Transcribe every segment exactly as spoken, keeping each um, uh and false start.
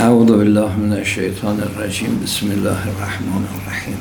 اعوذ بالله من الشیطان الرجیم. بسم الله الرحمن الرحیم.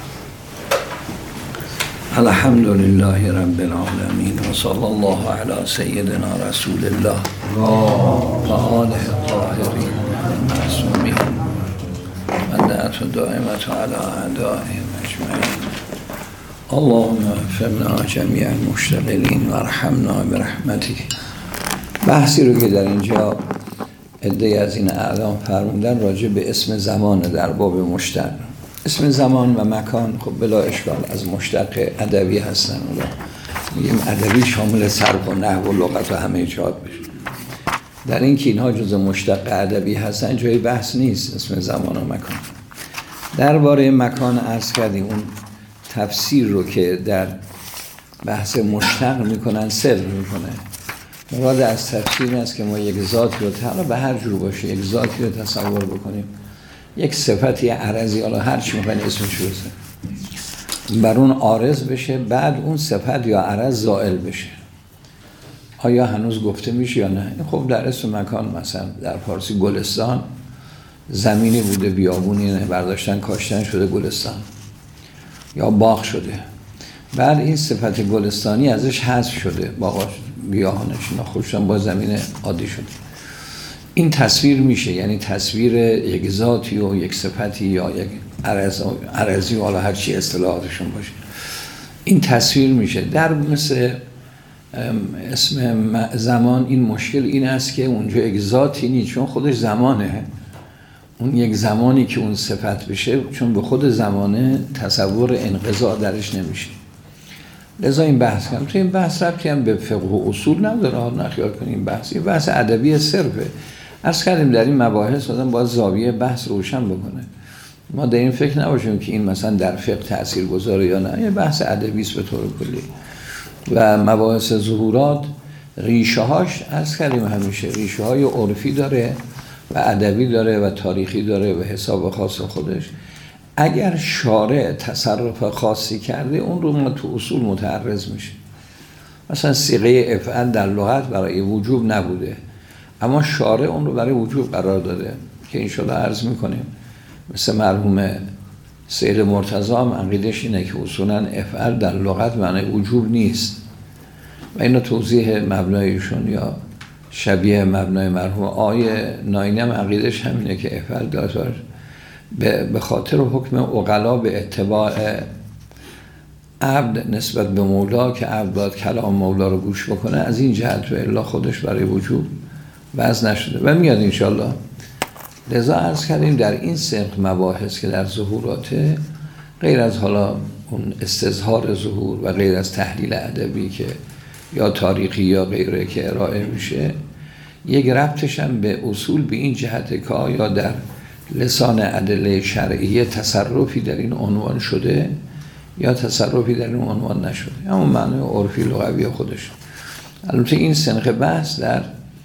الحمد لله رب العالمین و صلی الله علی سیدنا رسول الله و آله الطاهرین المعصومین و دعوت دائمت علی اعدائهم اجمعین. اللهم اغفرنا جمیع المشتغلین و ارحمنا برحمتک. بحثی رو که در اینجا عده‌ای از این اعلام فرمودن راجع به اسم زمان در باب مشتق. اسم زمان و مکان خب بلا اشکال از مشتق ادبی هستن. میگیم ادبی شامل صرف و نحو و لغت و همه جهات بشه. در این که اینها جز مشتق ادبی هستن جای بحث نیست اسم زمان و مکان. درباره مکان عرض کردیم اون تفسیر رو که در بحث مشتق میکنن سر میکنه. مراد از تفسیر این است که ما یک ذاتی رو حالا به هر جور باشه یک ذاتی رو تصور بکنیم، یک صفتی عرضی، حالا هر چی میخواین اسمش رو بزنید، بر اون عارض بشه، بعد اون صفت یا عرض زائل بشه. آیا هنوز گفته میشه یا نه؟ خب در اسم مکان مثلا در فارسی گلستان زمینی بوده، بیابونی نه برداشتن کاشتن شده گلستان یا باغ شده، بعد این صفت گلستانی ازش حذف شده، باغ گیاهانش نخوشن با زمین عادی شده. این تصویر میشه، یعنی تصویر یک ذاتی و یک صفتی یا یک عرض عرضی و حالا هر چی اصطلاحاتشون باشه، این تصویر میشه. در مثل اسم زمان این مشکل این است که اونجا یک ذاتی نیست، چون خودش زمانه. اون یک زمانی که اون صفت بشه، چون به خود زمانه تصور انقضا درش نمیشه. لذا این بحث کنم. تو این بحث ربطی هم به فقه و اصول نداره، نخیال کنیم بحث. این بحث ادبی صرفه. عرض کردیم در این مباحث آدم باید زاویه بحث روشن بکنه. ما در این فکر نباشیم که این مثلا در فقه تأثیر گذاره یا نه. یه بحث ادبی است به طور کلی. و مباحث ظهورات ریشه هاش عرض کردیم همیشه ریشه های عرفی داره و ادبی داره و تاریخی داره و حساب خاص خودش. اگر شارع تصرف خاصی کرده اون رو ما تو اصول متعرض میشه. مثلا صیغه افعل در لغت برای وجوب نبوده، اما شارع اون رو برای وجوب قرار داده که انشاءالله عرض میکنیم. مثل مرحوم سید مرتضی هم عقیدش اینه که اصولا افعل در لغت معنی وجوب نیست و اینو توضیح مبنایشون یا شبیه مبنای مرحوم آقای ناینی هم عقیدش همینه که افعل داره به خاطر حکم عقلا به اتباع عبد نسبت به مولا که عبد باید کلام مولا رو گوش بکنه، از این جهت و الا خودش برای وجوب وضع نشده و میاد انشالله. لذا عرض کردیم در این سمت مباحث که در ظهوراته، غیر از حالا اون استظهار ظهور و غیر از تحلیل ادبی که یا تاریخی یا غیره که ارائه میشه، یک ربطش هم به اصول به این جهت که آیا در لسان ادله شرعیه تصرفی در این عنوان شده یا تصرفی در این عنوان نشده، اما معنی عرفی لغوی خودش. البته این سنخ بحث در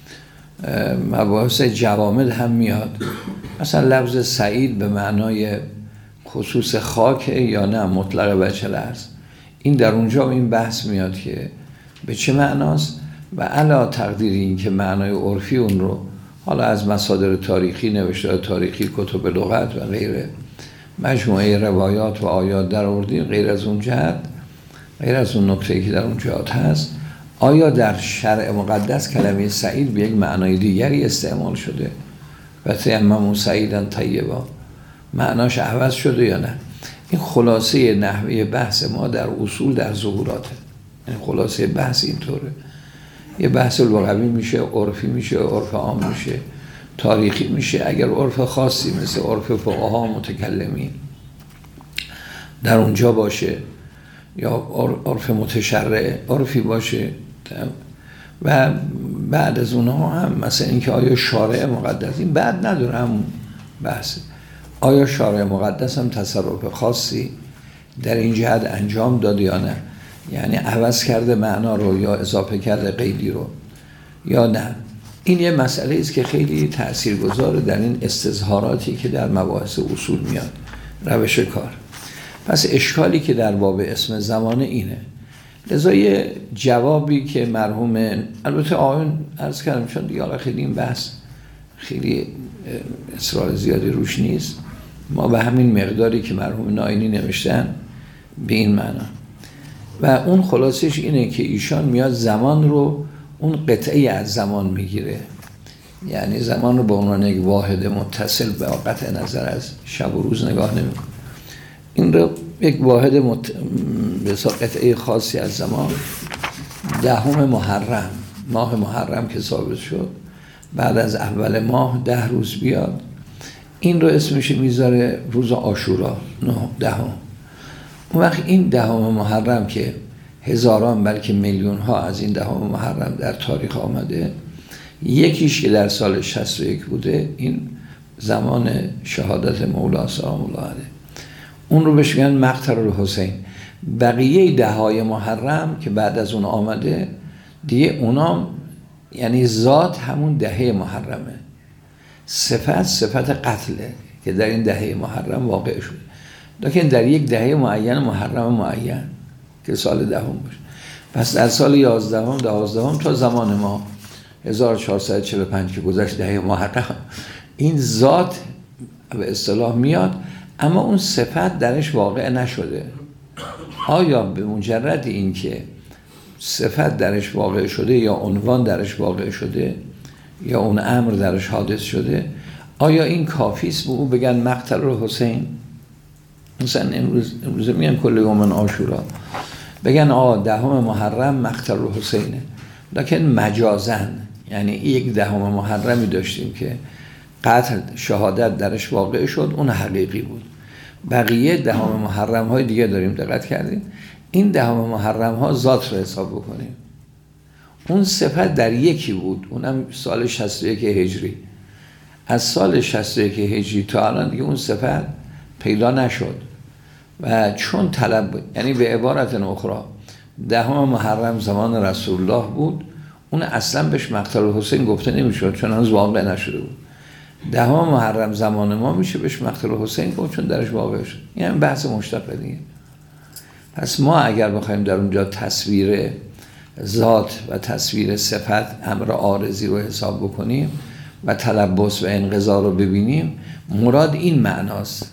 مباحث جوامد هم میاد. مثلا لفظ سعید به معنای خصوص خاک یا نه مطلق بچه لرز، این در اونجا این بحث میاد که به چه معناست و علا تقدیر این که معنای عرفی اون رو حالا از مصادر تاریخی، نوشته تاریخی، کتب لغت و غیره، مجموعه روایات و آیات در آوردیم. غیر از اون جهت، غیر از اون نکته‌ای که در اون جهت هست، آیا در شرع مقدس کلمه سعید به یک معنای دیگری استعمال شده و تیمموا سعیدا طیبا معناش عوض شده یا نه؟ این خلاصه نحوه بحث ما در اصول در ظهوراته. این خلاصه بحث اینطوره. یه بحث لغوی میشه، عرفی میشه، عرف عام میشه، تاریخی میشه. اگر عرف خاصی مثل عرف فقها متکلمین در اونجا باشه یا عرف متشرع عرفی باشه، و بعد از اونها هم مثلا اینکه آیا شارع مقدس، این بعد نداره همون بحث، آیا شارع مقدس هم تصرف خاصی در این جهت انجام داده یا نه، یعنی عوض کرده معنا رو یا اضافه کرده قیدی رو یا نه. این یه مسئله است که خیلی تاثیرگذاره در این استظهاراتی که در مباحث اصول میاد، روش کار. پس اشکالی که در باب اسم زمانه اینه. لذا یه جوابی که مرحوم البته آن عرض کردم چون دیگه خیلی این بحث خیلی اصرار زیادی روش نیست، ما به همین مقداری که مرحوم ناینی نوشتن به این معنا. و اون خلاصش اینه که ایشان میاد زمان رو اون قطعه از زمان میگیره، یعنی زمان رو به عنوان یک واحد متصل به قطع نظر از شب و روز نگاه نمیکنه، این رو یک واحد مت... به قطعه خاصی از زمان، دهم محرم، ماه محرم که ثابت شد بعد از اول ماه ده روز بیاد، این رو اسمش میذاره روز عاشورا، نه دهم. اون وقت این دهم محرم که هزاران بلکه میلیون ها از این دهم محرم در تاریخ آمده، یکیش که در سال شصت و یک بوده، این زمان شهادت مولا سلام الله علیه، اون رو بهش میگن مقتل الحسین. بقیه دههای محرم که بعد از اون آمده دیگه اونام، یعنی ذات همون دهه محرمه، صفت صفت قتله که در این دهه محرم واقع شد، لیکن در یک دهه معین محرم معین که سال دهم باشه. پس در سال یازدهم دوازدهم تا زمان ما هزار و چهارصد و چهل و پنج که گذشت دهه محرم، این ذات به اصطلاح میاد، اما اون صفت درش واقع نشده. آیا به مجرد این که صفت درش واقع شده یا عنوان درش واقع شده یا اون امر درش حادث شده، آیا این کافی است به او بگن مقتل الحسین؟ مثلا امروز امروز میگن کل یوم عاشورا، بگن آه دهم محرم مقتل الحسینه، لکن مجازن، یعنی یک دهم محرمی داشتیم که قتل شهادت درش واقع شد، اون حقیقی بود. بقیه دهم محرم های دیگه داریم، دقت کردیم این دهم محرم ها ذات رو حساب بکنیم، اون صفت در یکی بود، اونم سال شصت و یک هجری. از سال شصت و یک هجری تا الان دیگه اون صفت پیدا نشد و چون طلب، یعنی به عبارت اخرى دهم محرم زمان رسول الله بود، اون اصلا بهش مقتل الحسین گفته نمیشد چون هنوز واقع نشده بود. دهم محرم زمان ما میشه بهش مقتل الحسین گفت چون درش واقع شد. این هم بحث مشتق دیگه. پس ما اگر بخوایم در اونجا تصویر ذات و تصویر صفت امر عارضی رو حساب بکنیم و تلبس و انقضا رو ببینیم، مراد این معناست.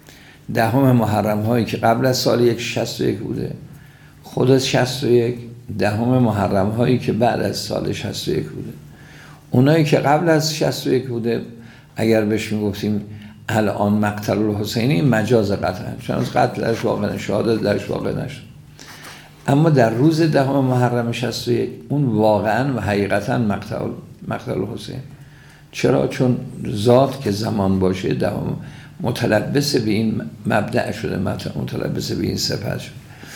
دهم محرم هایی که قبل از سال یک شصت و یک بوده، خود از شصت و یک، دهم محرم هایی که بعد از سال شصت و یک بوده، اونایی که قبل از شصت و یک بوده اگر بهش میگفتیم الان مقتل الحسینی، مجاز قتل، چون از قتل درش واقع نشد، شهادت درش واقع نشد. اما در روز دهم محرم شصت و یک اون واقعا و حقیقتا مقتل مقتل الحسین. چرا؟ چون ذات که زمان باشه دهم متلبس به این مبدأ شده، متلبس به این صفت شده.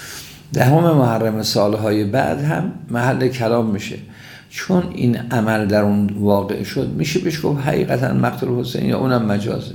دهم محرم سالهای بعد هم محل کلام میشه، چون این عمل در اون واقع شد میشه بهش گفت حقیقتا مقتل حسین یا اونم مجازه.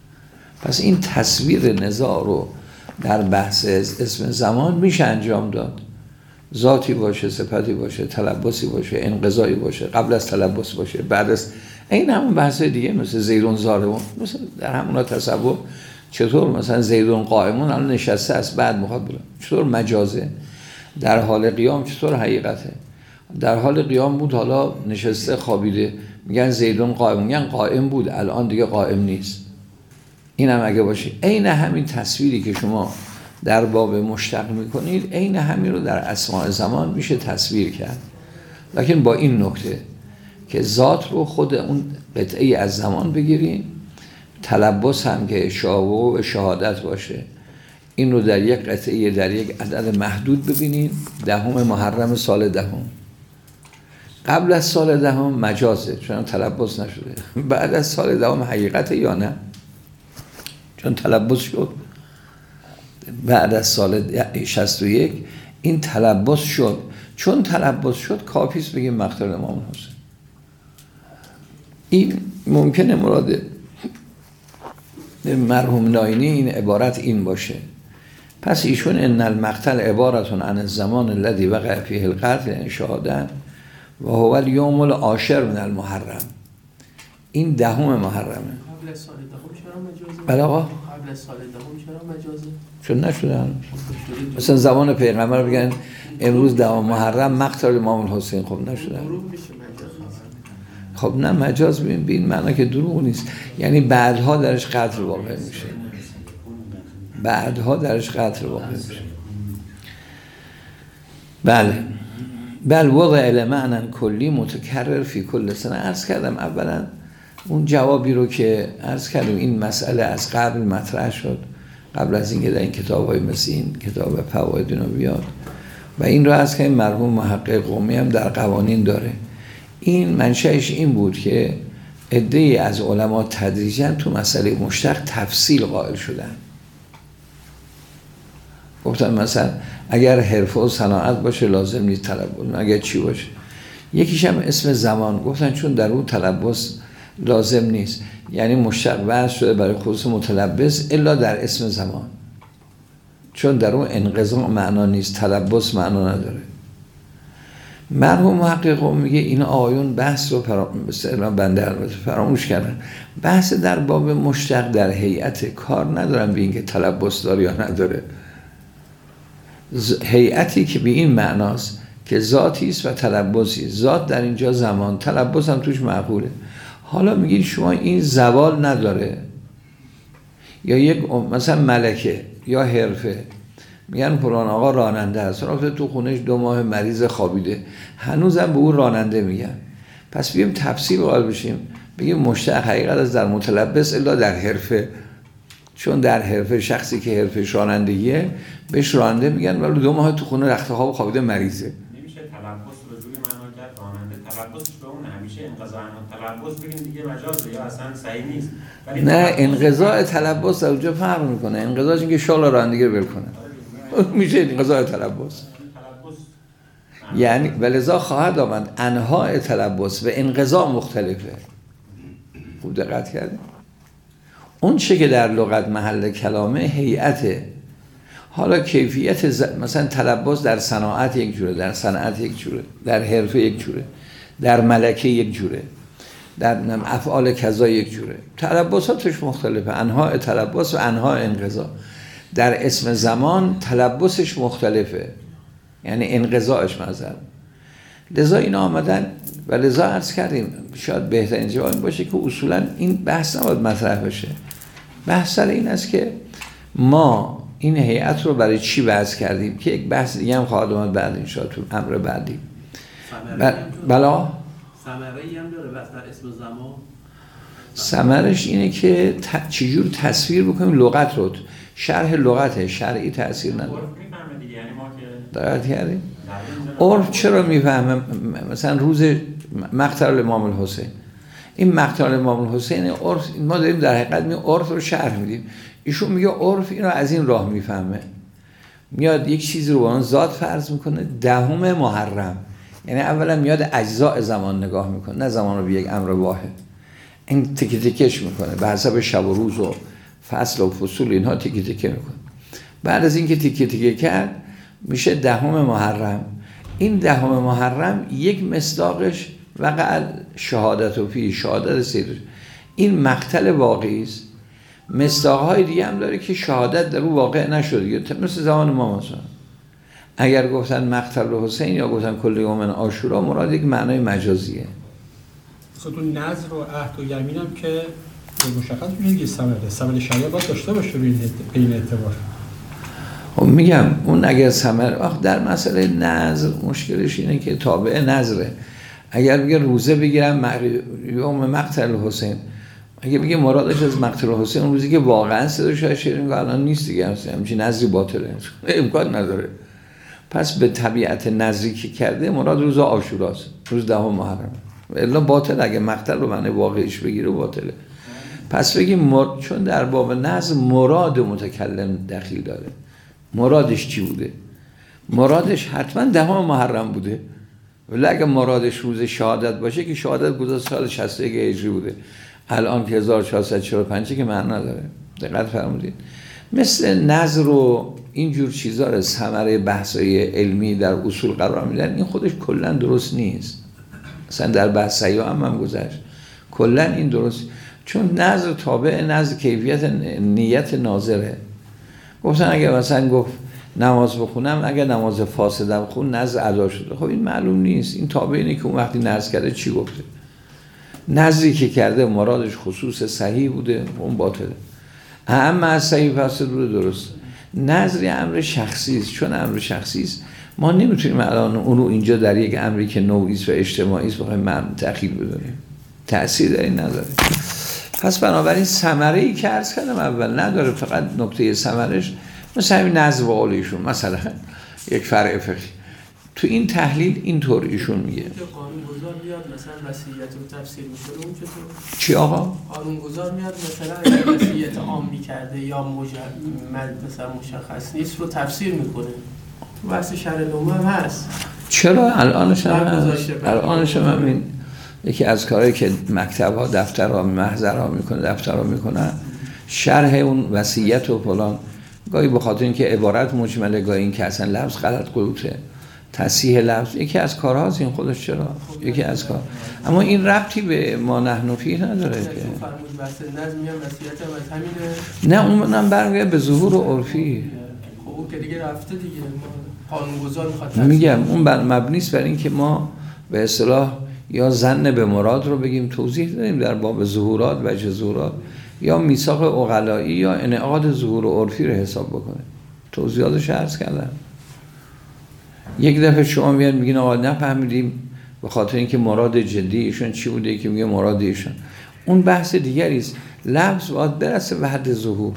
پس این تصویر نزاع رو در بحث اسم زمان میشه انجام داد، ذاتی باشه، صفتی باشه، تلبسی باشه، انقضایی باشه، قبل از تلبس باشه، بعد از این همون بحث دیگه، مثل زیدون زارمون، مثل در همون تصور چطور مثلا زیدون قائمون الان نشسته است بعد میخواد بره، چطور مجازه؟ در حال قیام چطور حقیقته؟ در حال قیام بود حالا نشسته خوابیده، میگن زیدون قائم، میگن قائم بود الان دیگه قائم نیست. این هم اگه باشه عین همین تصویری که شما در باب مشتق میکنید، عین همین رو در اسماء زمان میشه تصویر کرد، لکن با این نکته که ذات رو خود اون قطعه از زمان بگیریم، تلبس هم که شاو و شهادت باشه، این رو در یک قطعه در یک عدد محدود ببینید. دهم محرم سال دهم، قبل از سال دهم مجازه چون تلبس نشده، بعد از سال دهم حقیقت یا نه چون تلبس شد. بعد از سال شصت و یک این تلبس شد، چون تلبس شد کافیست بگیم مقتل امام حسین. این ممکنه مراد مرحوم ناینی این عبارت این باشه. پس ایشون ان المقتل عبارتون عن الزمان الذي وقع فيه القتل، یعنی شهادت، و هو اليوم العاشر من المحرم، این دهم محرمه. قبل از سال دهم چرا مجازه؟ بله آقا قبل از سال دهم چرا مجازه؟ چون نشده مثلا زمان پیغمبر بگن امروز دهم محرم مقتل امام الحسین، خب نشده. خب نه مجاز ببین به این معنا که دروغ نیست، یعنی بعدها درش قتل واقع میشه، بعدها درش قتل واقع میشه. بله بل وضع لمعنى کلی متکرر فی کل سنه. عرض کردم اولا اون جوابی رو که عرض کردم این مسئله از قبل مطرح شد، قبل از اینکه در این کتاب‌های مثل این کتاب فواید اینا بیاد، و این رو عرض کردم مرحوم محقق قمی هم در قوانین داره. این منشأش این بود که عده‌ای از علما تدریجاً تو مسئله مشتق تفصیل قائل شدن. گفتن مثلا اگر حرفه و صناعت باشه لازم نیست تلبس، اگر چی باشه. یکیش هم اسم زمان، گفتن چون در اون تلبس لازم نیست، یعنی مشتق بحث شده برای خصوص متلبس الا در اسم زمان، چون در اون انقضاء معنا نیست، تلبس معنا نداره. مرحوم محقق میگه این آیون بحث رو فراموش بنده البته فراموش کردن، بحث در باب مشتق در هیئت کار ندارن به اینکه تلبس داره یا نداره. هیئتی که به این معناست که ذاتی است و تلبسی، ذات در اینجا زمان، تلبس هم توش معقوله. حالا میگید شما این زوال نداره، یا یک مثلا ملکه یا حرفه، میگن فلان آقا راننده است، رفته تو خونش دو ماه مریض خوابیده، هنوزم به اون راننده میگن. پس بیایم تفصیل قائل بشیم، بگیم مشتق حقیقت از در متلبس الا در حرفه، چون در حرفه شخصی که حرفه رانندگیه بهش راننده میگن، ولی دو ماه تو خونه رخت خواب خوابیده مریضه. نمیشه تلبس رو روی معنا کرد راننده، تلبسش به اون همیشه انقضاء تلبس بگیم دیگه مجازه یا اصلا صحیح نیست. نه انقضاء تلبس در اونجا فرق میکنه، انقضاءش اینکه شال رانندگی رو ول کنه میشه انقضاء تلبس، یعنی ولذا خواهد آمد انواع تلبس و انقضاء مختلفه. خوب دقت کردید؟ اون چه که در لغت محل کلامه هیئته. حالا کیفیت ز... مثلا تلبس در صناعت یک جوره، در صنعت یک جوره، در حرفه یک جوره، در ملکه یک جوره، در افعال کذا یک جوره. تلبساتش مختلفه، انواع تلبس و انواع انقضاء. در اسم زمان تلبسش مختلفه، یعنی انقضاءش مظهر. لذا اینا آمدن و لذا عرض کردیم شاید بهترین جواب این باشه که اصولا این بحث نباید مطرح بشه. بحث سر این است که ما این هیئت رو برای چی بحث کردیم، که یک بحث دیگه هم خواهد اومد بعد ان شاء الله تو امر بعدی. بلا ثمره‌ای هم داره بس در اسم زمان. ثمرش اینه که ت... چجور تصویر بکنیم لغت رو، شرح لغت شرعی تأثیر نداره. دقت کردیم؟ عرف چرا میفهمه؟ مثلا روز مقتل امام الحسین، این مقتل امام الحسین عرف، ما داریم در حقیقت می عرف رو شرح میدیم، ایشون میگه عرف اینو از این راه میفهمه، میاد یک چیزی رو با اون ذات فرض میکنه دهم محرم، یعنی اولا میاد اجزاء زمان نگاه میکنه، نه زمان رو به یک امر واحد، این تیکه تیکش میکنه به حسب شب و روز و فصل و فصول اینها تیکه تیکه میکنه. بعد از اینکه تیکه تیکه کرد میشه دهم محرم. این دهم محرم یک مصداقش وقع شهادت و فی شهادت سیدش، این مقتل واقعی است. مصداقهای دیگه هم داره که شهادت در او واقع نشده، مثل زمان ما مثلا اگر گفتن مقتل حسین یا گفتن کل یوم عاشورا مراد یک معنای مجازیه. خود اون نظر و عهد و یمین هم که مشخص میشه ثمره ثمره شریعه باید داشته باشه روی این اعتبار. خب میگم اون اگر ثمره در مسئله نظر مشکلش اینه که تابع نظره. اگر بگه روزه بگیرم یوم مقتل حسین، اگه بگه مرادش از مقتل حسین اون روزی که واقعا صدا شیرین الان نیست دیگه، همچین نظری باطله، امکان نداره. پس به طبیعت نظری که کرده مراد روز عاشوراست، روز دهم محرم، الا باطل. اگه مقتل رو معنی واقعیش بگیره باطله. پس بگیم مر... چون در باب نظر مراد متکلم دخیل داره. مرادش چی بوده؟ مرادش حتما دهم محرم بوده، ولی اگه مرادش روز شهادت باشه که شهادت گذشته سال شصت و یک هجری بوده، الان که هزار و چهارصد و چهل و پنج که معنی نداره. دقت فرمودید؟ مثل نظر و اینجور چیزا رو ثمره بحث‌های علمی در اصول قرار میدن، این خودش کلا درست نیست. مثلا در بحث سیاح هم, هم گذشت، کلا این درست، چون نظر تابع نظر کیفیت نیت ناظره. گفتن اگه مثلا گفت نماز بخونم، اگه نماز فاسدم خون نظر ادا شده، خب این معلوم نیست، این تابع اینه که اون وقتی نظر کرده چی گفته. نظری که کرده مرادش خصوص صحیح بوده، اون باطله. اما از صحیح فاسد بوده، درست. نظری امر شخصی است. چون امر شخصی است ما نمیتونیم الان اونو اینجا در یک امری که نوعی است و اجتماعی است بخوایم من تأخیر بدونیم، تأثیر در این نداره. پس بنابراین ثمره‌ای که عرض کردم اول نداره، فقط نکته ثمرش مثل همین نظر و ایشون مثلا یک فرع فقهی تو این تحلیل اینطور ایشون میگه قانونگذار میاد مثلا وصیت رو تفسیر میکنه، اون چطور؟ چی آقا؟ قانونگذار میاد مثلا اگر وصیت عامی کرده یا مجمل مثلا مشخص نیست رو تفسیر میکنه، تو بحث شرع العموم هم هست. چرا الانش هم هست؟ الانش هم همین یکی از کارهایی که مکتب‌ها دفترها محضرها میکنه دفترها میکنن شرح اون وصیت و فلان، گاهی به خاطر اینکه عبارت مجمله، گاهی این که اصلا لفظ غلط قلوته، تصحیح لفظ، یکی از کارهاست این خودش. چرا؟ یکی از کار، اما این ربطی به ما نحن فیه نداره که فرمود بحث نظم یا وصیت هم از همینه. نه اونم برمیگرده به ظهور و عرفی. خب اون که دیگه رفته دیگه، قانونگذار میخواد میگم اون بر مبنی است بر اینکه ما به اصطلاح یا ظن به مراد رو بگیم، توضیح دادیم در باب ظهورات و ظهورات، یا میثاق عقلایی یا انعقاد ظهور و عرفی رو حساب بکنه. توضیحاتش عرض کردم. یک دفعه شما میاد میگین آقا نفهمیدیم به خاطر اینکه مراد جدی ایشون چی بوده که میگه مراد ایشون، اون بحث دیگری است. لفظ باید برسه به حد ظهور.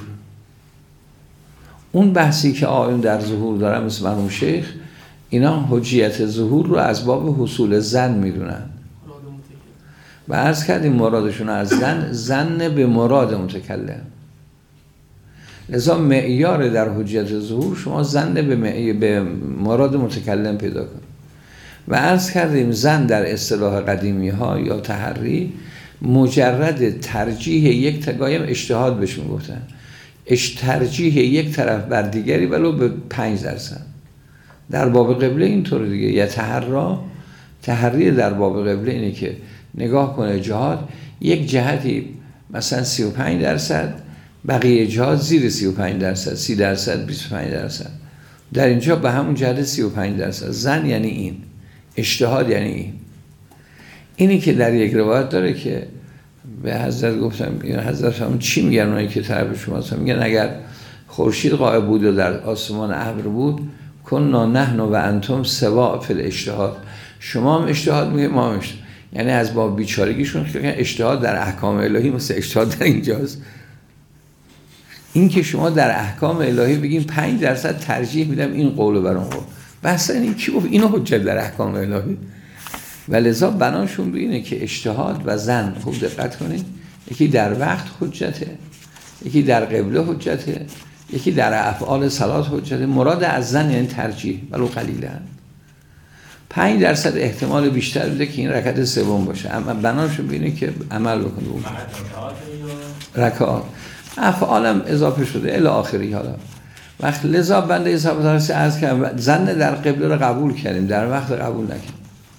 اون بحثی که آقایون در ظهور دارن مثل مرحوم شیخ، اینا حجیت ظهور رو از باب حصول ظن میدونن و عرض کردیم مرادشون از ظن ظن به مراد متکلم. لذا معیار در حجیت ظهور شما ظن به معیار به مراد متکلم پیدا کن. و عرض کردیم ظن در اصطلاح قدیمی ها یا تحری مجرد ترجیح یک تقایم اجتهاد بهش میگفتن، اش ترجیح یک طرف بر دیگری ولو به پنج درصد. در باب قبله اینطور دیگه، یا تحرا تحری در باب قبله اینه که نگاه کنه جهاد یک جهتی مثلا سی و پنج درصد، بقیه جهات زیر سی و پنج درصد، سی درصد، بیست و پنج درصد، در اینجا به همون جهت سی و پنج درصد. زن یعنی این، اجتهاد یعنی این. اینی که در یک روایت داره که به حضرت گفتم، حضرت هم چی میگن اونایی که طرف شما میگن اگر خورشید غائب بود و در آسمان ابر بود، کنا نحن و انتم سواء فی الاجتهاد، شما هم اجتهاد میگه ما هم اجتهاد. یعنی از باب بیچارگیشون که اجتهاد در احکام الهی مثل اجتهاد در اینجاست. این که شما در احکام الهی بگیم پنج درصد ترجیح میدم این قولو بر اون قول، بس این کی گفت اینو حجت در احکام الهی؟ ولذا بناشون اینه که اجتهاد و ظن، خوب دقت کنید، یکی در وقت حجته، یکی در قبله حجته، یکی در افعال صلات حجته. مراد از ظن یعنی ترجیح ولو قلیلا. پنج درصد احتمال بیشتر بوده که این رکعت سوم باشه، اما بناشون اینه که عمل بکنه اون رکعات. افعالم اضافه شده الی آخری. حالا وقت لذا بنده حساب درست عرض کردم ظن در قبله رو قبول کردیم، در وقت قبول نکردیم.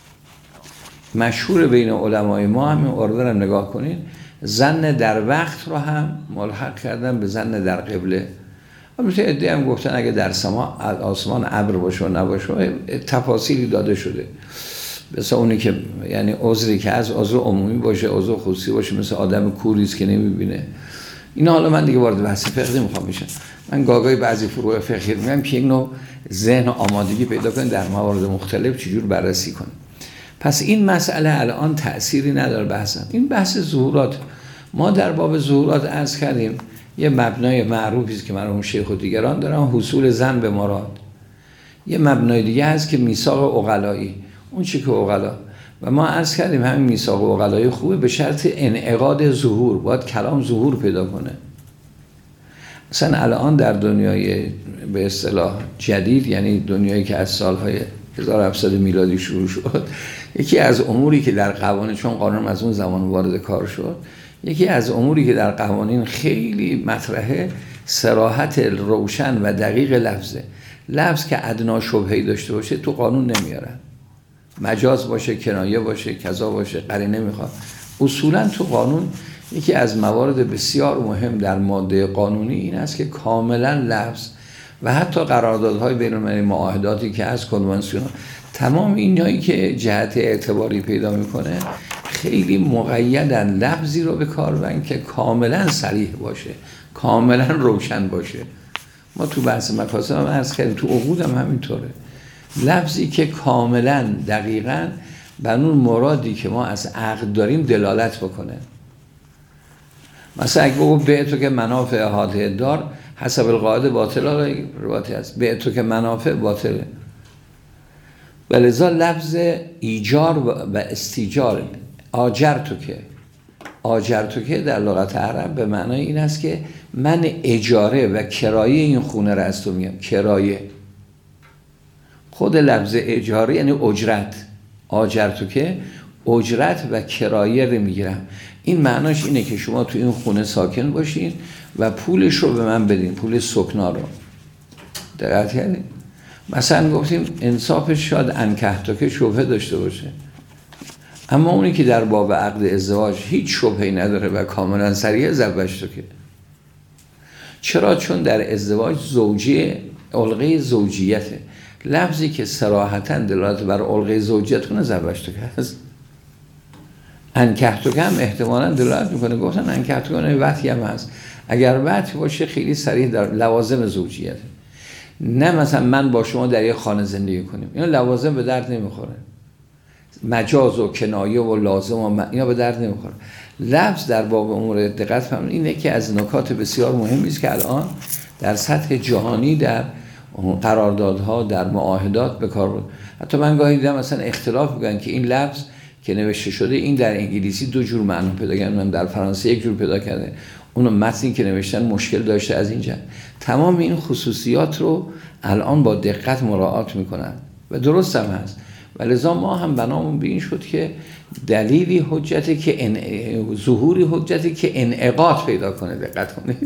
مشهور بین علمای ما همین ارده رو نگاه کنید، ظن در وقت رو هم ملحق کردن به ظن در قبله. البته ادعا هم گفتن اگه در سما آسمان ابر باشه و نباشه تفاصیلی داده شده، مثلا اونی که یعنی عذری که از عذر عمومی باشه، عذر خصوصی باشه، مثل آدم کوری است که نمیبینه. اینا حالا من دیگه وارد بحث فقهی میخوام بشم. من گاگای بعضی فروع فقهی میگم که یک نوع ذهن آمادگی پیدا کنید در موارد مختلف چجور بررسی کنید. پس این مسئله الان تأثیری نداره بحثم. این بحث ظهورات، ما در باب ظهورات عرض کردیم یه مبنای معروفی است که مرحوم شیخ و دیگران دارن، حصول ظن به مراد. یه مبنای دیگه هست که میثاق عقلایی، اون چی که عقلا، و ما عرض کردیم همین میثاق عقلایی خوبه به شرط انعقاد ظهور، باید کلام ظهور پیدا کنه. مثلا الان در دنیای به اصطلاح جدید، یعنی دنیایی که از سالهای هزار و هفتصد میلادی شروع شد، یکی از اموری که در قوانین، چون قانون از اون زمان وارد کار شد، یکی از اموری که در قوانین خیلی مطرحه صراحت روشن و دقیق لفظه. لفظ که ادنا شبهه‌ای داشته باشه تو قانون نمیارن، مجاز باشه، کنایه باشه، کذا باشه، قرینه میخواد. اصولا تو قانون یکی از موارد بسیار مهم در ماده قانونی این است که کاملا لفظ و حتی قراردادهای بین المللی، معاهداتی که از کنوانسیون، تمام اینایی که جهت اعتباری پیدا میکنه خیلی مقیدن لفظی رو به کار بردن که کاملا صریح باشه، کاملا روشن باشه. ما تو بحث مفاسد هم عرض کردیم، تو عقود هم همینطوره، لفظی که کاملا دقیقاً بر اون مرادی که ما از عقد داریم دلالت بکنه. مثلا اگه بگو بعتو که منافع احاطه دار حسب القاعده باطل، روایتی هست بعتو که منافع باطله. ولذا لفظ ایجار و استیجار، آجرتو که آجرتو که در لغت عرب به معنای این است که من اجاره و کرایه این خونه را از تو میگم. کرایه، خود لفظ اجاره یعنی اجرت. آجرتو که اجرت و کرایه رو میگیرم. این معناش اینه که شما تو این خونه ساکن باشین و پولش رو به من بدین، پول سکنا رو. دقت کردین؟ مثلا گفتیم انصافش شاید انکحتو که شبهه داشته باشه، اما اونی که در باب عقد ازدواج هیچ شبهه‌ای نداره و کاملا صریحه، زوجتو که. چرا؟ چون در ازدواج زوجی علقه زوجیته، لفظی که صراحتاً دلالت بر علقه زوجیت کنه زوجتو که هست. انکحتو که هم احتمالاً دلالت میکنه، گفتن انکحتو که وطی هم هست. اگر وطی باشه خیلی صریح در لوازم زوجیته، نه مثلا من با شما در یک خانه زندگی کنیم، اینا لوازم به درد نمیخوره. مجاز و کنایه و لازم و م... اینا به درد نمیخوره. لفظ در باب امور دقت فرمایید اینه که از نکات بسیار مهمی است که الان در سطح جهانی در قراردادها، در معاهدات به کار بود. حتی من گاهی دیدم مثلا اختلاف میگن که این لفظ که نوشته شده این در انگلیسی دو جور معنا پیدا کرده، من در فرانسه یک جور پیدا کرده، اونو متنی که نوشتن مشکل داشته از اینجا. تمام این خصوصیات رو الان با دقت مراعات میکنن و درست هم هست. ولذا ما هم بنامون به این شد که دلیلی حجتی که ان... ظهوری حجتی که انعقاد پیدا کنه. دقت کنید،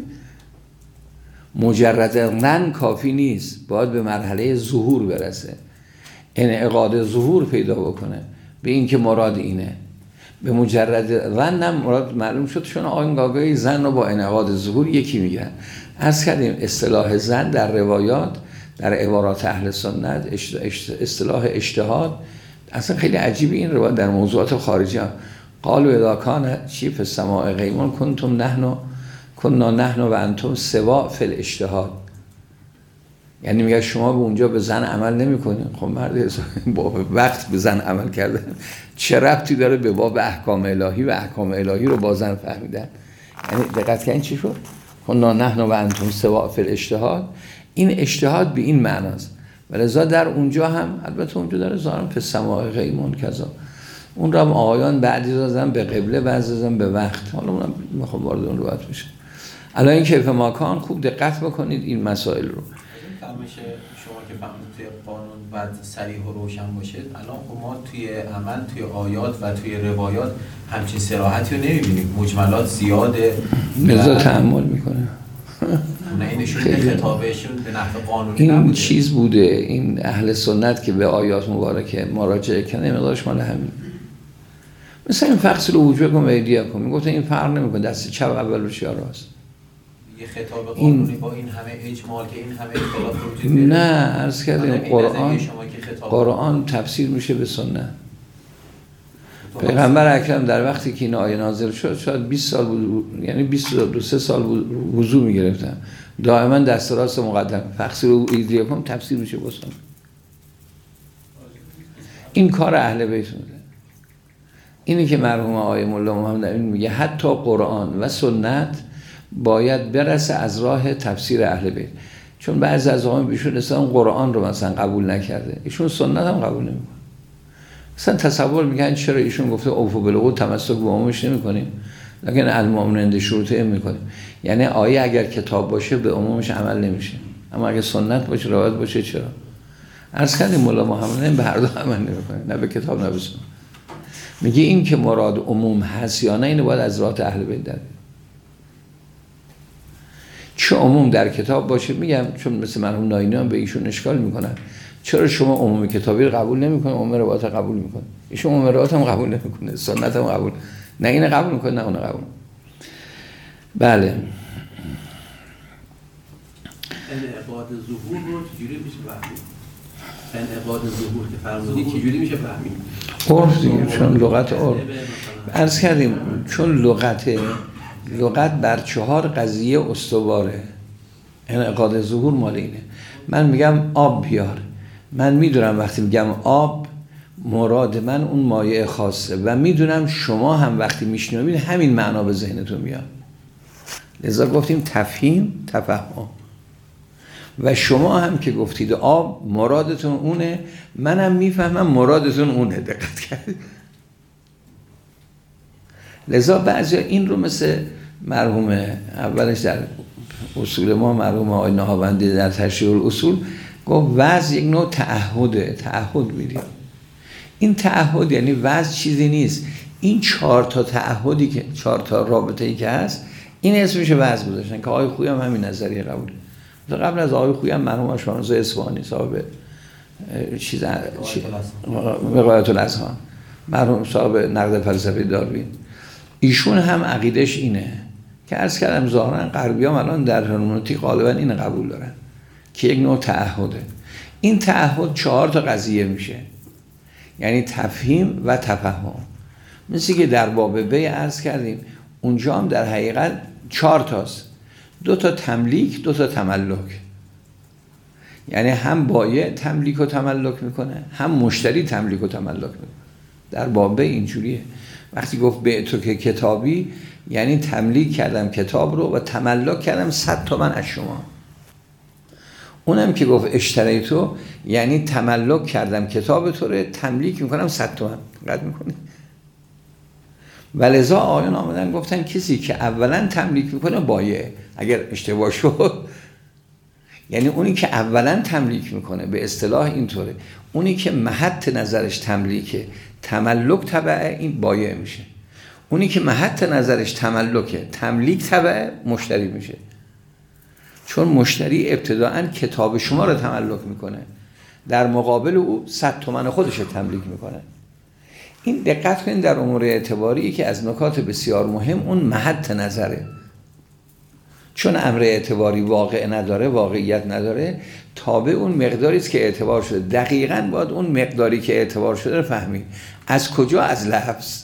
مجرد رن کافی نیست، باید به مرحله ظهور برسه، انعقاد ظهور پیدا بکنه به این که مراد اینه. به مجرد رن هم مراد معلوم شد، چون آقایون گاگای زن رو با انعقاد ظهور یکی میگن. عرض کردیم اصطلاح زن در روایات، در عبارات اهل سنت، اصطلاح اجتهاد اصلا خیلی عجیبه. این روایت در موضوعات خارجی هم قالوا اذا کان چی فی السماء غیمون کنتم نحن کنا نحن و انتم سواء فی الاجتهاد. یعنی میگه شما به اونجا به زن عمل نمی‌کنید. خب مرد با وقت به زن عمل کردن چه ربطی داره به باب احکام الهی و احکام الهی رو با زن فهمیدن؟ یعنی دقت کردین چی شد؟ کنا نحن و انتم سواء فی الاجتهاد. این اجتهاد به این معناست. ولذا در اونجا هم البته اونجا داره ظاهرا فی السماء غیمون کذا، اون رو هم آقایان بعضی دادن به قبله، بعضی دادن به وقت. حالا اونم میخوام وارد اون روایت بشم. الان این کیف ماکان خوب دقت بکنید این مسائل رو. میشه شما که فهمید توی قانون باید صریح و روشن باشه، الان خب ما توی عمل، توی آیات و توی روایات همچین صراحتی رو نمیبینیم، مجملات زیاده، لذا تأمل میکنه. نه اینشون به خطابشون به نحو قانونی این نبوده. چیز بوده، این اهل سنت که به آیات مبارکه مراجعه کنه مقدارش مال همین. مثلا این فقص رو وجود کن و ایدیا کن، میگفتن این فرق نمیکنه دست چپ اول رو یا راست. یه خطاب قانونی با این همه اجمال که این همه اختلاف وجود داره. نه عرض کردیم قرآن قرآن تفسیر میشه به سنت. پیغمبر اکرم در وقتی که این آیه نازل شد شاید بیست سال بود، یعنی بیست و دو سال بود وضو میگرفتن، دائما دست راست مقدم فقصی رو ایدیا کن تفسیر میشه به سنت. این کار اهل بیت بوده. اینی که مرحوم آقای مولا محمد امین میگه حتی قرآن و سنت باید برسه از راه تفسیر اهل بیت، چون بعضی از آقایون بیشون اصلا قرآن رو مثلا قبول نکرده، ایشون سنت هم قبول نمیکنه. مثلا تصور میکنن چرا ایشون گفته اوفو بالعقود تمسک به عمومش نمیکنیم، لکن المؤمن عند شروطه میکنیم. یعنی آیه اگر کتاب باشه به عمومش عمل نمیشه، اما اگه سنت باشه روایت باشه چرا؟ عرض کردیم مولا محمد امین به هر دو عمل نمیکنه، نه به کتاب نه به سنت. میگه این که مراد عموم هست یا نه اینو باید از راه اهل بیت در چه عموم در کتاب باشه. میگم چون مثل مرحوم ناینی هم به ایشون اشکال میکنن، چرا شما عموم کتابی رو قبول نمیکنید، عموم روایات رو قبول میکنید؟ ایشون عموم روایات هم قبول نمیکنه، سنت هم قبول، نه اینو قبول میکنه نه اون قبول. بله انعقاد ظهور رو چجوری میشه فهمید؟ انعقاد ظهور که فرمودی چجوری میشه فهمید؟ عرف دیگه، چون لغت عرف عرض کردیم، چون لغت لغت بر چهار قضیه استواره. انعقاد ظهور مال اینه. من میگم آب بیار، من میدونم وقتی میگم آب مراد من اون مایع خاصه و میدونم شما هم وقتی میشنوید همین معنا به ذهنتون میاد. لذا گفتیم تفهیم تفهم. و شما هم که گفتید آب مرادتون اونه، منم میفهمم مرادتون اونه. دقت کردید؟ لذا بعضی این رو مثل مرحوم اولش در اصول ما، مرحوم آقای نهاوندی در تشریح الاصول گفت وضع یک نوع تعهده، تعهد میدیم. این تعهد یعنی وضع چیزی نیست، این چهار تا تعهدی که چهار تا رابطه‌ای که هست این اسمش وضع گذاشتن که آقای خویی هم همین نظریه قبول. قبل از آقای خویی هم مرحوم اشمانزا اصفهانی صاحب چیز وقایت الاذهان، مرحوم صاحب نقد فلسفه داروین، ایشون هم عقیدش اینه که عرض کردم ظاهرا غربی‌ها الان در هرمنوتیک غالبا این قبول دارن که یک نوع تعهده. این تعهد چهار تا قضیه میشه، یعنی تفهیم و تفهم. مثل که در باب بی عرض کردیم اونجا هم در حقیقت چهار تاست، دو تا تملیک، دو تا تملک. یعنی هم بایع تملیک و تملک میکنه، هم مشتری تملیک و تملک میکنه. در باب بی اینجوریه. وقتی گفت به تو که کتابی، یعنی تملیک کردم کتاب رو و تملک کردم صد تومن از شما. اونم که گفت اشتری تو، یعنی تملک کردم کتاب تو رو، تملیک میکنم صد تومن. قد میکنی؟ ولذا آیان آمدن گفتن کسی که اولا تملیک میکنه بایع، اگر اشتباه شد، یعنی اونی که اولا تملیک میکنه به اصطلاح اینطوره، اونی که محط نظرش تملیکه، تملک تبعه، این بایع میشه. اونی که محط نظرش تملکه، تملیک تبعه، مشتری میشه. چون مشتری ابتداعاً کتاب شما رو تملک میکنه، در مقابل او صد تومن خودش رو تملیک میکنه. این دقت کنید در امور اعتباری که از نکات بسیار مهم اون محط نظره. چون امر اعتباری واقع نداره، واقعیت نداره، تابع اون مقداری است که اعتبار شده. دقیقاً باید اون مقداری که اعتبار شده رو فهمید. از کجا؟ از لفظ.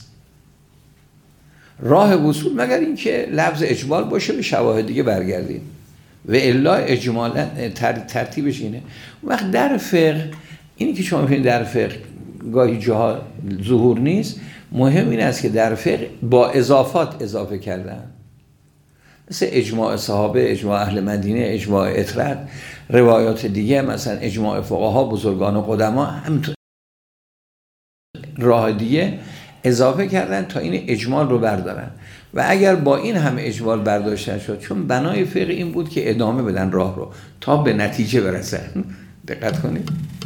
راه وصول مگر این که لفظ اجمال باشه به شواهد دیگه برگردیم و الا اجمالا ترتیبش اینه. وقت در فقه اینی که شما می‌بینید در فقه گاهی جاها ظهور نیست، مهم این است که در فقه با اضافات اضافه کردن، مثل اجماع صحابه، اجماع اهل مدینه، اجماع اطرد، روایات دیگه، مثلا اجماع فقها، بزرگان و قدما، همینطور راه دیگه اضافه کردن تا این اجمال رو بردارن. و اگر با این همه اجمال برداشتن شد، چون بنای فقه این بود که ادامه بدن راه رو تا به نتیجه برسن. دقت کنید،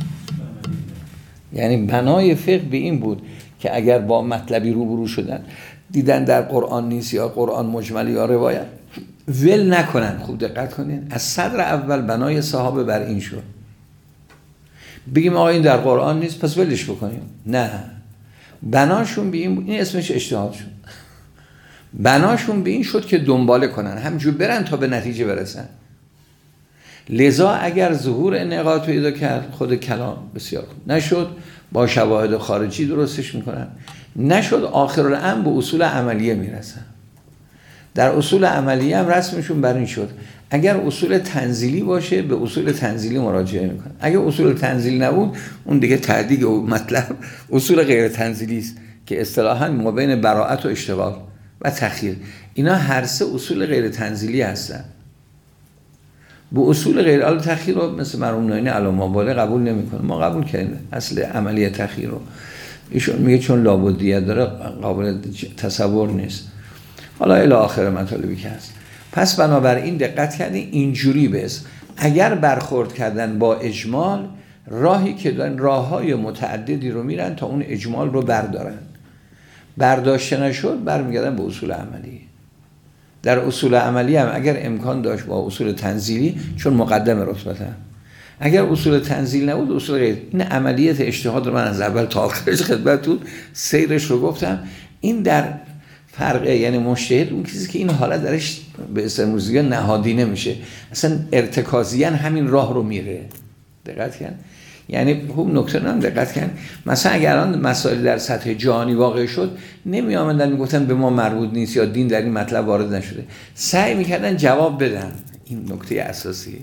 یعنی بنای فقه به این بود که اگر با مطلبی روبرو شدن دیدن در قرآن نیست یا قرآن مجمل یا روایت، ول نکنن. خوب دقت کنید، از صدر اول بنای صحابه بر این شد بگیم آقا این در قرآن نیست پس ولش بکنیم، نه، بناشون به این بود. این اسمش اجتهاد شد. بناشون به این شد که دنباله کنن، همجور برن تا به نتیجه برسن. لذا اگر ظهور انعقاد پیدا کرد، خود کلام بسیار خوب، نشد با شواهد خارجی درستش میکنن، نشد آخرالامر به اصول عملیه میرسن. در اصول عملیه هم رسمشون بر این شد اگر اصول تنزیلی باشه به اصول تنزیلی مراجعه میکنن، اگر اصول تنزیلی نبود اون دیگه تعدیق و مطلب اصول غیر تنزیلی است که اصطلاحاً ما بین براءت و اشتغال و تخییر، اینا هر سه اصول غیر تنزیلی هستن. به اصول غیر ال تخییر رو مثل مرحوم ناینی علامه بالا قبول نمیکنه، ما قبول کردیم اصل عملی تخییر رو. ایشون میگه چون لابدیت داره قابل تصور نیست. حالا الی آخر مطالبی که هست. پس بنابراین دقت کردین اینجوری بس اگر برخورد کردن با اجمال، راهی که دارن راههای متعددی رو میرن تا اون اجمال رو بردارن. برداشته نشد برمیگردن به اصول عملی. در اصول عملی هم اگر امکان داشت با اصول تنزیلی، چون مقدم رتبتن، اگر اصول تنزیل نبود اصول غیر، این عملیت اجتهاد رو من از اول تا آخرش خدمتتون سیرش رو گفتم. این در فرقه، یعنی مجتهد اون کسی که این حالت درش به استمروزیه نهادینه میشه، اصلا ارتکازیاً همین راه رو میره. دقت کن یعنی خوب نکته رو هم دقت کردن، مثلا اگر آن مسائل در سطح جهانی واقع شد نمی آمدن میگفتن به ما مربوط نیست یا دین در این مطلب وارد نشده، سعی میکردن جواب بدن. این نکته اساسی.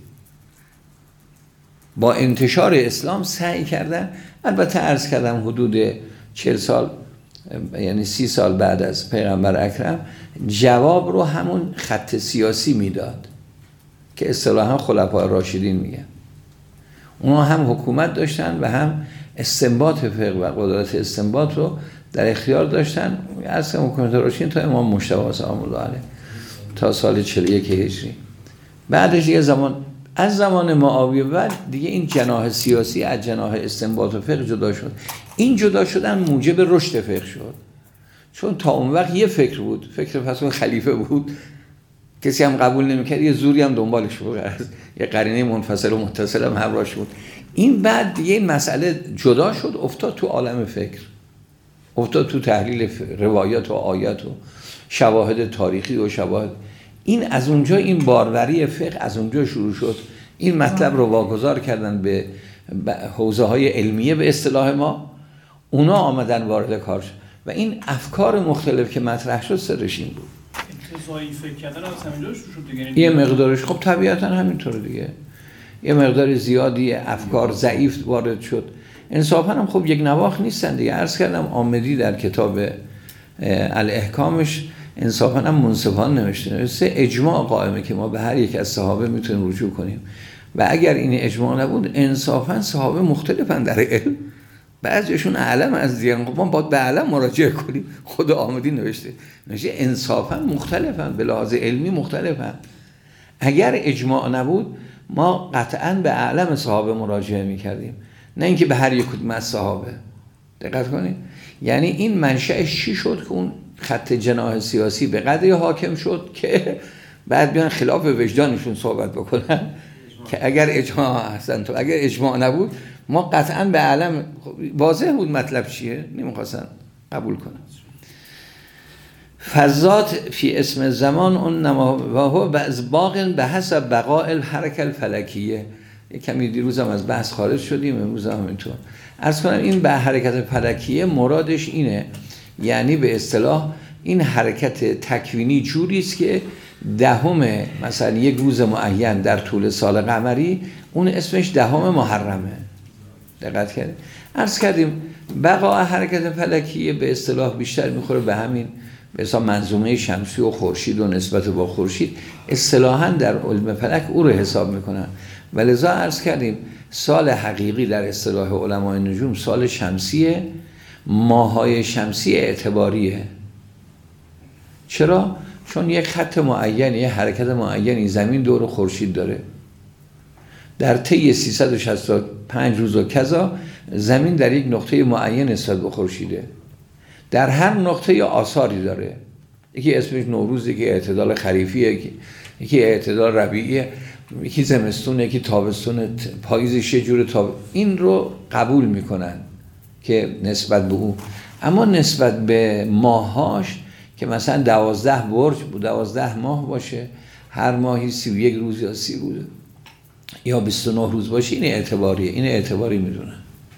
با انتشار اسلام سعی کردن، البته عرض کردم حدود چهل سال یعنی سی سال بعد از پیغمبر اکرم جواب رو همون خط سیاسی میداد که اصطلاحاً خلفای راشدین میگن. اونا هم حکومت داشتن و هم استنباط فقه و قدرت استنباط رو در اختیار داشتن. از حکومت راشدین تا امام مجتبی سلام الله علیه تا سال چهل و یک هجری. بعدش دیگه زمان از زمان معاویه بعد دیگه این جناح سیاسی از جناح استنباط و فقه جدا شد. این جدا شدن موجب رشد فقه شد، چون تا اون وقت یه فکر بود، فکر پس اون خلیفه بود، کسی هم قبول نمی‌کرد، یه زوری هم دنبالش بود، یه قرینه منفصل و متصل هم همراهش بود. این بعد دیگه این مسئله جدا شد، افتاد تو عالم فکر، افتاد تو تحلیل روایات و آیات و شواهد تاریخی و شواهد. این از اونجا این باروری فقه از اونجا شروع شد. این مطلب رو واگذار کردن به حوزه های علمیه به اصطلاح ما، اونا آمدن وارد کار شد و این افکار مختلف که مطرح شد سرش این بود. انتزاعی فکر کردن از همینجا شروع شد دیگه. یه مقدارش خب طبیعتا همینطوره دیگه، یه مقدار زیادی افکار ضعیف وارد شد. انصافا هم خب یک نواخت نیستن دیگه. عرض کردم آمدی در کتاب الاحکامش انصافا هم منصفانه نوشته، نوشته اجماع قائمه که ما به هر یک از صحابه میتونیم رجوع کنیم و اگر این اجماع نبود انصافا صحابه مختلفن در علم، بعضیشون اعلم از دیگران، ما باید به اعلم مراجعه کنیم. خود آمدی نوشته نوشته انصافا مختلفن، به لحاظ علمی مختلفن. اگر اجماع نبود ما قطعا به اعلم صحابه مراجعه میکردیم، نه اینکه به هر یک کدوم از صحابه. دقت کنید، یعنی این منشأش چی شد که اون خط جناح سیاسی به قدری حاکم شد که بعد بیان خلاف وجدانشون صحبت بکنن که اگر اجماع هستن تو اگر اجماع نبود ما قطعا به علم واضح بود مطلب چیه، نمیخواستن قبول کنن. فضات فی اسم زمان اون نما و هو بعض باقن به حسب بقاء الحرکه الفلکیه. یک کمی دیروز هم از بحث خارج شدیم، امروز هم اینطور عرض کنم. این به حرکت فلکیه مرادش اینه، یعنی به اصطلاح این حرکت تکوینی جوری است که دهم مثلا یک روز معین در طول سال قمری اون اسمش دهم محرمه. دقت کردیم عرض کردیم بقا حرکت فلکیه به اصطلاح بیشتر میخوره به همین به اصطلاح منظومه شمسی و خورشید و نسبت با خورشید، اصطلاحاً در علم فلک او رو حساب میکنن. ولذا عرض کردیم سال حقیقی در اصطلاح علمای نجوم سال شمسیه، ماهای شمسی اعتباریه. چرا؟ چون یک خط معین، یک حرکت معینی زمین دور خورشید داره. در طی سیصد و شصت و پنج روز و کذا زمین در یک نقطه معین نسبت به خورشیده. در هر نقطه آثاری داره، یکی اسمش نوروز، یکی اعتدال خریفیه، یکی اعتدال ربیعیه، یکی زمستون، یکی تابستون، پاییزش یه جور تاب. این رو قبول میکنن که نسبت به او، اما نسبت به ماهاش که مثلا دوازده برج بود، دوازده ماه باشه، هر ماهی سی و یک روز یا سی روز یا بیست و نه روز باشه، این اعتباریه، این اعتباری میدونن.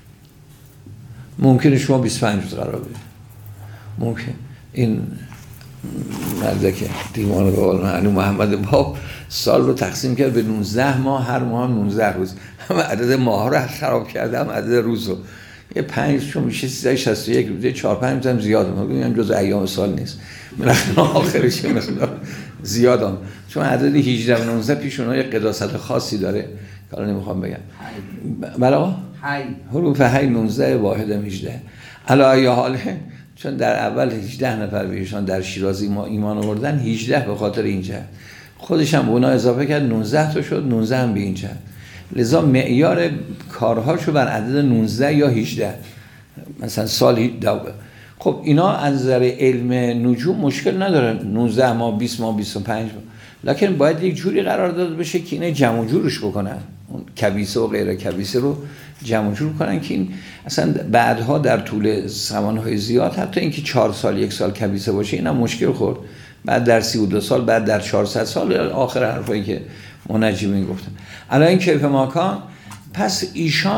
ممکنه شما بیست و پنج روز قرار بدید، ممکن. این مردک دیوان به قول معلوم محمد باب سال رو تقسیم کرد به نوزده ماه، هر ماه هم نوزده روز، هم عدد ماه رو خراب کرده هم عدد روز رو. یه پنج چون میشه سیصد و شصت و یک روز، چهار پنج هم زیاد هم بگیم جز ایام سال نیست، بالاخره آخرش یه مقدار زیاد هم، چون عدد هجده و نوزده پیش اونها یه قداست خاصی داره که الان نمیخوام بگم. بلا حی حروف حی نوزده، واحد هم هجده. علا یا حاله چون در اول هجده نفر بهشان در شیراز ما ایمان آوردن، هجده به خاطر اینجا خودش هم اونا اضافه کرد، نوزده تا شد، نوزده هم به اینجا. لذا معیار کارهاشو بر عدد نوزده یا هجده مثلا سال دو. خب اینا از نظر علم نجوم مشکل نداره، نوزده ماه، بیست ماه، بیست و پنج ماه، لکن باید یک جوری قرار داده بشه که اینه جمع و جورش بکنن، اون کبیسه و غیر کبیسه رو جمع و جور کنن که این اصلا بعدها در طول زمانهای زیاد حتی اینکه چهار سال یک سال کبیسه باشه اینا مشکل خورد، بعد در سی و دو سال، بعد در چهارصد سال، آخر حرفایی که منجمین گفتن. الان این کیف ماکان، پس ایشان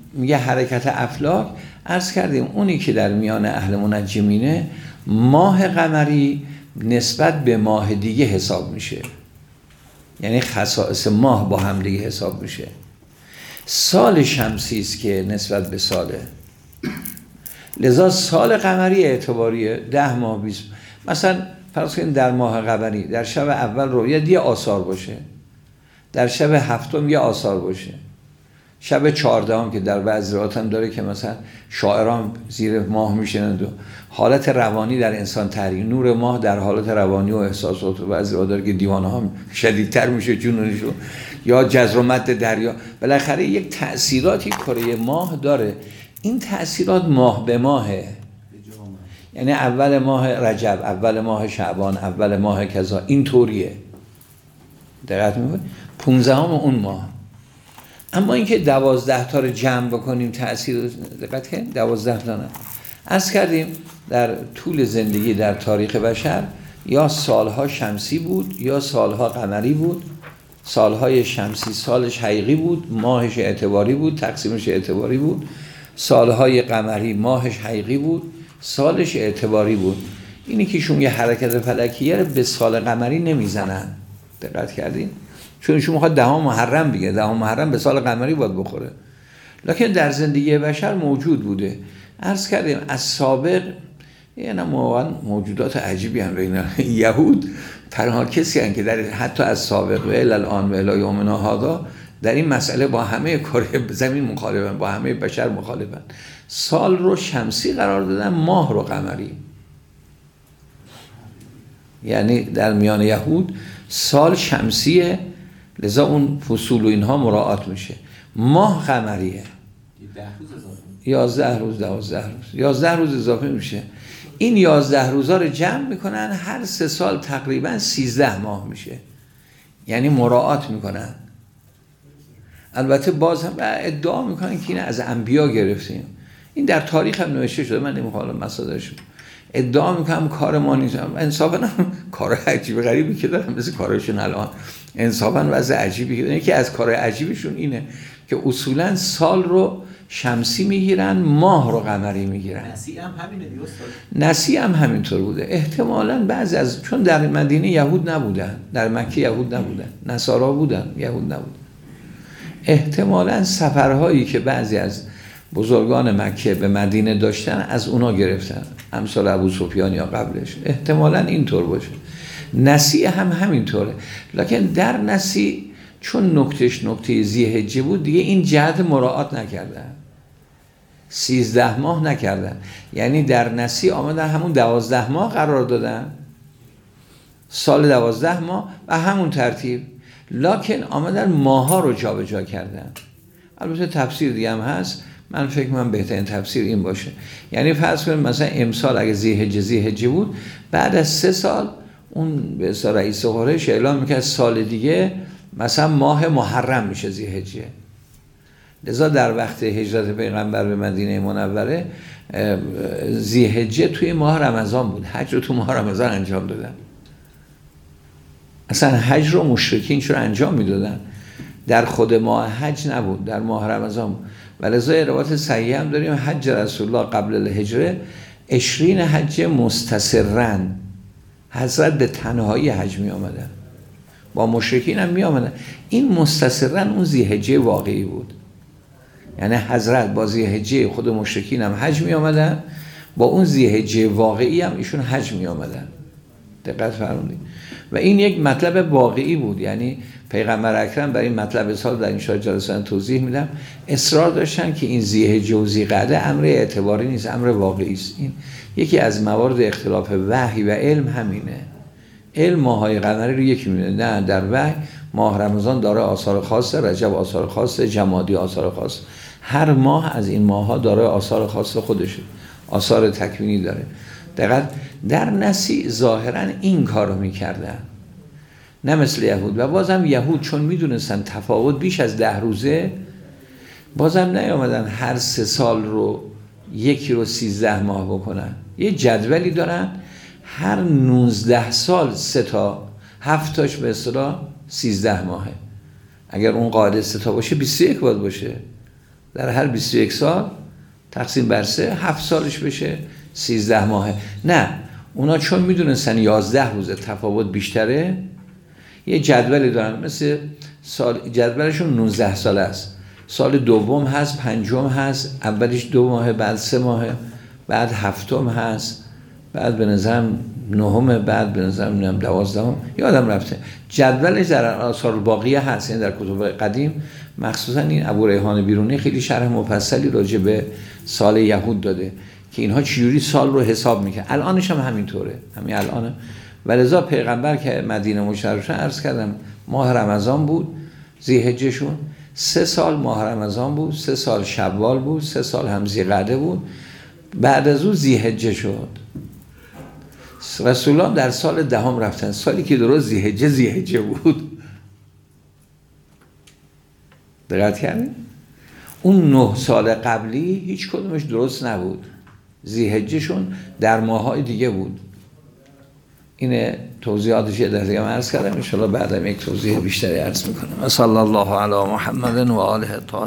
میگه حرکت افلاک. عرض کردیم اونی که در میان اهل منجمینه ماه قمری نسبت به ماه دیگه حساب میشه، یعنی خصائص ماه با هم دیگه حساب میشه. سال شمسی است که نسبت به ساله، لذا سال قمری اعتباریه ده ماه بیست. مثلا فرض کنید در ماه قمری در شب اول رؤیت یه آثار باشه، در شب هفتم یه آثار باشه، شب چهاردهم که در بعضی روایات هم داره که مثلا شاعران زیر ماه میشنند و حالت روانی در انسان تحریک، نور ماه در حالت روانی و احساسات و بعضی روایات داره که دیوانه ها شدیدتر میشه جنونشون، یا جزر و مد دریا. بالاخره یک تأثیراتی کره ماه داره. این تأثیرات ماه به ماهه، یعنی اول ماه رجب، اول ماه شعبان، اول ماه کذا، این طوریه. دقت میکنید پونزدهم اون ماه. اما اینکه دوازده تا رو جمع بکنیم تأثیر، دقت کنید دوازده تا نه. عرض کردیم در طول زندگی در تاریخ بشر یا سالها شمسی بود یا سالها قمری بود. سالهای شمسی سالش حقیقی بود، ماهش اعتباری بود، تقسیمش اعتباری بود. سالهای قمری ماهش حقیقی بود، سالش اعتباری بود. اینی که شون یه حرکت فلکیه رو به سال قمری نمیزنن. دقت کردین؟ چون شما میخواد دهم محرم بگه، دهم محرم به سال قمری باید بخوره. لکن در زندگی بشر موجود بوده. عرض کردیم از سابق، یعنی واقعا موجودات عجیبی هم بین یهود تنها کسی هستند که در حتی از سابق و الان و الی یومنا هذا در این مسئله با همه کره زمین مخالفن، با همه بشر مخالفن. سال رو شمسی قرار دادن، ماه رو قمری. یعنی در میان یهود سال شمسیه، لذا اون فصول و اینها مراعات میشه. ماه قمریه، یازده روز دوازده روز یازده روز اضافه میشه. این یازده روزا رو جمع میکنن، هر سه سال تقریبا سیزده ماه میشه، یعنی مراعات میکنن. البته باز هم ادعا میکنن که این از انبیا گرفتیم. این در تاریخ هم نوشته شده، من نمیخوام مصادرش ادعا میکنم کار ما نیست. انصافا کار عجیب غریبی که دارم مثل کارشون الان، انصافا وضع عجیبی که دارن. یکی از کار عجیبشون اینه که اصولا سال رو شمسی میگیرن، ماه رو قمری میگیرن. نسیع هم همینه دیگه استاد. نسیع هم همینطور بوده. احتمالاً بعضی از، چون در مدینه یهود نبودن، در مکه یهود نبودن، نصارا بودن، یهود نبودن. احتمالاً سفرهایی که بعضی از بزرگان مکه به مدینه داشتن از اونا گرفتن، امثال ابو سفیان یا قبلش. احتمالاً اینطور باشه. نسیع هم همینطوره. لکن در نسیع چون نکتش نکته ذی‌حجه بود دیگه این جهت مراعات نکردن، سیزده ماه نکردن. یعنی در نسیع آمدن همون دوازده ماه قرار دادن، سال دوازده ماه و همون ترتیب. لکن آمدن ماها رو جا به جا کردن. البته تفسیر دیگه هم هست، من فکر من بهترین تفسیر این باشه. یعنی فرض کنیم مثلا امسال اگه ذی‌حجه ذی‌حجه بود، بعد از سه سال اون به اصطلاح رئیس قریش اعلام میکنه سال دیگه مثلا ماه محرم میشه ذی‌حجه. لذا در وقت هجرت پیغمبر به مدینه منوره ذی‌حجه توی ماه رمضان بود، حج رو تو ماه رمضان انجام دادن. اصلا حج رو مشرکین چرا انجام میدادن؟ در خود ماه حج نبود، در ماه رمضان بود. و لذا روایت صحیح هم داریم حج رسول الله قبل الهجره عشرین حج مستصرن، حضرت به تنهایی حج می آمدن، با مشرکین هم می آمدن. این مستصرن اون ذی‌حجه واقعی بود، یعنی حضرت با ذی‌حجه خود مشرکین هم حج می آمدن، با اون ذی‌حجه واقعی هم ایشون حج می آمدن. دقت فرمودید؟ و این یک مطلب واقعی بود. یعنی پیغمبر اکرم برای این مطلب سال در این شاید جلسه توضیح میدم اصرار داشتن که این ذی‌حجه و ذی‌قعده امر اعتباری نیست، امر واقعی است. این یکی از موارد اختلاف وحی و علم همینه. علم ماهای قمری رو یکی می‌بینه، نه در وحی ماه رمضان داره آثار خاصه، رجب آثار خاصه، جمادی آثار خاصه. هر ماه از این ماه‌ها داره آثار خاص خودشه، آثار تکوینی داره. دقیقاً در نسیع ظاهراً این کارو می‌کردن، نه مثل یهود. و بازم یهود چون میدونستن تفاوت بیش از ده روزه، بازم نیامدن هر سه سال رو یکی رو سیزده ماه بکنن. یه جدولی دارن، هر نوزده سال سه تا، هفت تاش به اصطلاح سیزده ماهه. اگر اون قاعده سه تا باشه بیست و یک باید باشه. در هر بیست و یک سال تقسیم بر سه، هفت سالش بشه سیزده ماهه. نه، اونا چون میدونستن یازده روز تفاوت بیشتره، یه جدولی دارن، مثل سال جدولشون نوزده ساله است. سال دوم هست، پنجم هست، اولش دو ماهه، بعد سه ماهه، بعد هفتم هست، بعد به نظرم نهم، بعد به نظرم نمیدونم دوازدهم، یادم رفته. جدولش در آثار الباقیه هست، یعنی در کتب قدیم، مخصوصا این ابو ریحان بیرونی خیلی شرح مفصلی راجع به سال یهود داده که اینها چجوری سال رو حساب میکنن. الانش هم همینطوره، همین الان. ولذا پیغمبر که مدینه مشرف شدن، عرض کردم ماه رمضان بود، ذی‌حجهشون سه سال ماه رمضان بود، سه سال شوال بود، سه سال هم ذی‌قعده بود، بعد از اون ذی‌حجه شد. رسول الله در سال دهم رفتن، سالی که درست ذی‌حجه ذی‌حجه بود. دقت کردین؟ اون نه سال قبلی هیچ کدومش درست نبود، ذی‌حجهشون در ماه‌های دیگه بود. این توضیحاتش یه دفعه من عرض کردم، ان شاء الله بعدم یک توضیح بیشتری عرض میکنم. صلی الله علی محمد و آله الطاهرین.